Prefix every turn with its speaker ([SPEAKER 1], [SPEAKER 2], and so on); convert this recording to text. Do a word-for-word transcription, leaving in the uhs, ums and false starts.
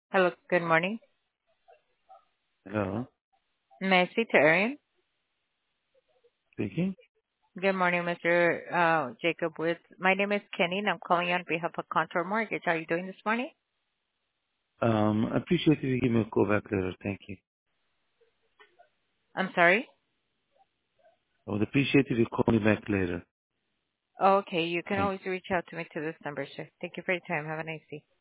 [SPEAKER 1] Hello, good morning.
[SPEAKER 2] Hello,
[SPEAKER 1] May I speak to Arian?
[SPEAKER 2] speaking.
[SPEAKER 1] Good morning, Mister Uh, Jacob Woods. My name is Kenny, and I'm calling on behalf of Contour Mortgage. How are you doing this morning?
[SPEAKER 2] Um, I appreciate if you give me a call back later. Thank you.
[SPEAKER 1] I'm sorry?
[SPEAKER 2] I would appreciate if you call me back later.
[SPEAKER 1] Oh, okay, you can
[SPEAKER 2] Thank
[SPEAKER 1] always reach out to me to this number, sir. Thank you for your time. Have a nice day.